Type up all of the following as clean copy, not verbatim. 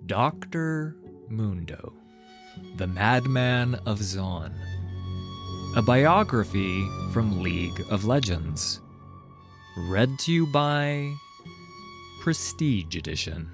Dr. Mundo, the Madman of Zon. A biography from League of Legends. Read to you by Prestige Edition.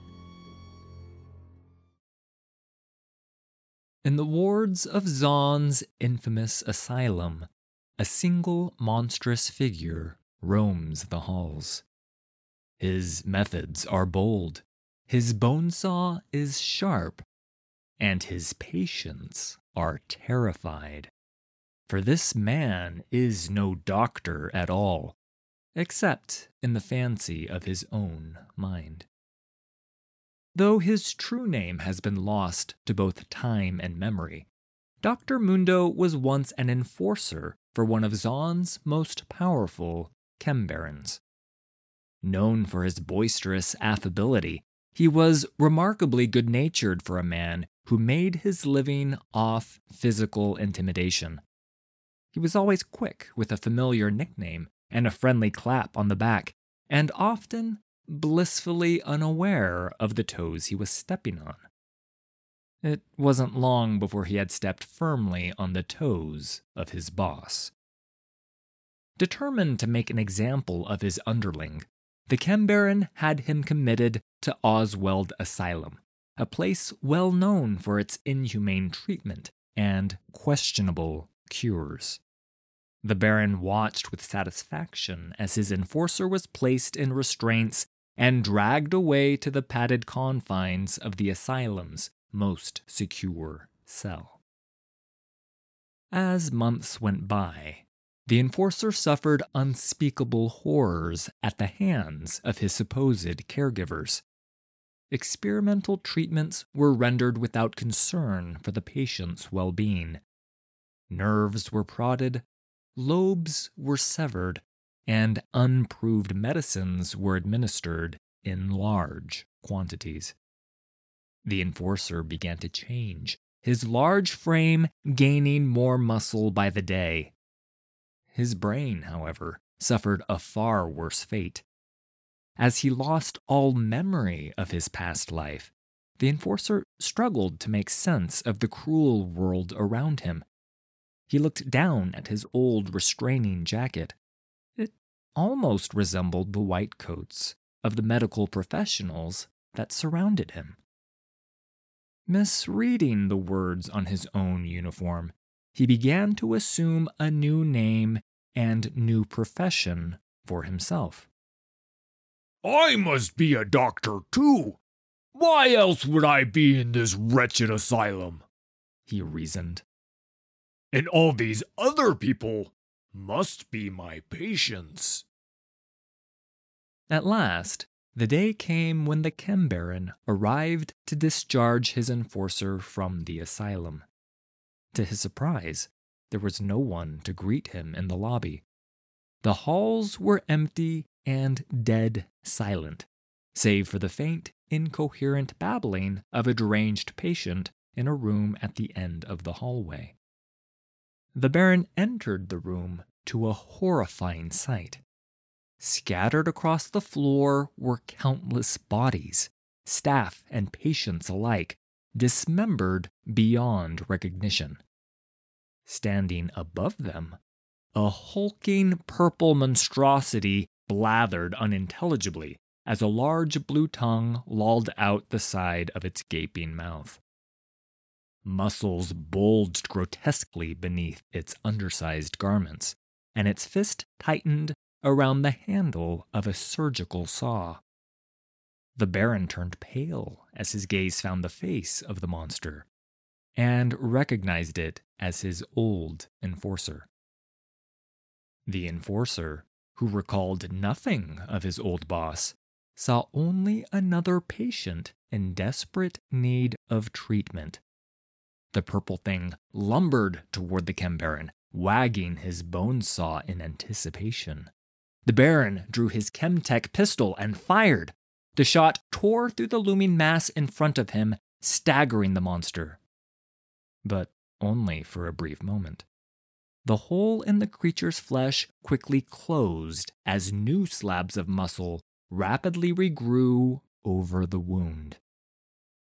In the wards of Zon's infamous asylum, a single monstrous figure roams the halls. His methods are bold, his bone saw is sharp, and his patients are terrified. For this man is no doctor at all, except in the fancy of his own mind. Though his true name has been lost to both time and memory, Dr. Mundo was once an enforcer for one of Zon's most powerful chembarons. Known for his boisterous affability, he was remarkably good-natured for a man who made his living off physical intimidation. He was always quick with a familiar nickname and a friendly clap on the back, and often blissfully unaware of the toes he was stepping on. It wasn't long before he had stepped firmly on the toes of his boss. Determined to make an example of his underling, the chembaron had him committed to Oswald Asylum, a place well known for its inhumane treatment and questionable cures. The Baron watched with satisfaction as his enforcer was placed in restraints and dragged away to the padded confines of the asylum's most secure cell. As months went by, the enforcer suffered unspeakable horrors at the hands of his supposed caregivers. Experimental treatments were rendered without concern for the patient's well-being. Nerves were prodded, lobes were severed, and unproved medicines were administered in large quantities. The enforcer began to change, his large frame gaining more muscle by the day. His brain, however, suffered a far worse fate. As he lost all memory of his past life, the enforcer struggled to make sense of the cruel world around him. He looked down at his old restraining jacket. It almost resembled the white coats of the medical professionals that surrounded him. Misreading the words on his own uniform, he began to assume a new name and new profession for himself. I must be a doctor too. Why else would I be in this wretched asylum? He reasoned. And all these other people must be my patients. At last, the day came when the chembaron arrived to discharge his enforcer from the asylum. To his surprise, there was no one to greet him in the lobby. The halls were empty and dead silent, save for the faint, incoherent babbling of a deranged patient in a room at the end of the hallway. The Baron entered the room to a horrifying sight. Scattered across the floor were countless bodies, staff and patients alike, dismembered beyond recognition. Standing above them, a hulking purple monstrosity blathered unintelligibly as a large blue tongue lolled out the side of its gaping mouth. Muscles bulged grotesquely beneath its undersized garments, and its fist tightened around the handle of a surgical saw. The Baron turned pale as his gaze found the face of the monster, and recognized it as his old enforcer. The enforcer, who recalled nothing of his old boss, saw only another patient in desperate need of treatment. The purple thing lumbered toward the chembaron, wagging his bone saw in anticipation. The Baron drew his Chemtech pistol and fired. The shot tore through the looming mass in front of him, staggering the monster. But only for a brief moment. The hole in the creature's flesh quickly closed as new slabs of muscle rapidly regrew over the wound.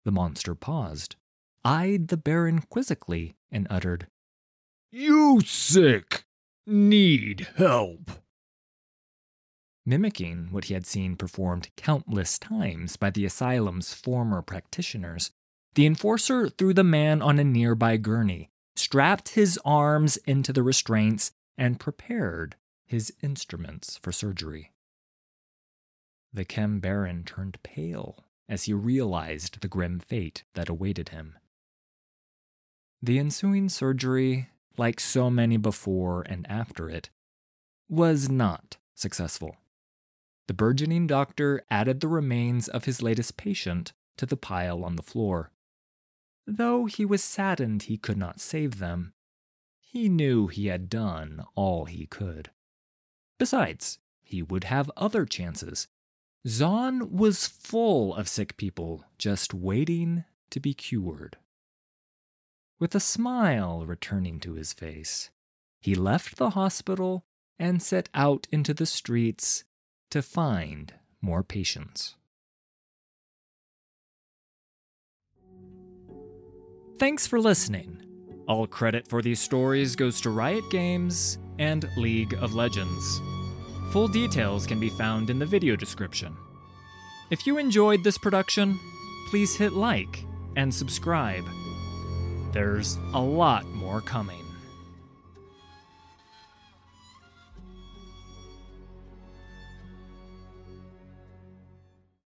The monster paused, eyed the Baron quizzically, and uttered, "You sick! Need help!" Mimicking what he had seen performed countless times by the asylum's former practitioners, the enforcer threw the man on a nearby gurney, strapped his arms into the restraints, and prepared his instruments for surgery. The Chem Baron turned pale as he realized the grim fate that awaited him. The ensuing surgery, like so many before and after it, was not successful. The burgeoning doctor added the remains of his latest patient to the pile on the floor. Though he was saddened he could not save them, he knew he had done all he could. Besides, he would have other chances. Zaun was full of sick people just waiting to be cured. With a smile returning to his face, he left the hospital and set out into the streets to find more patients. Thanks for listening. All credit for these stories goes to Riot Games and League of Legends. Full details can be found in the video description. If you enjoyed this production, please hit like and subscribe. There's a lot more coming.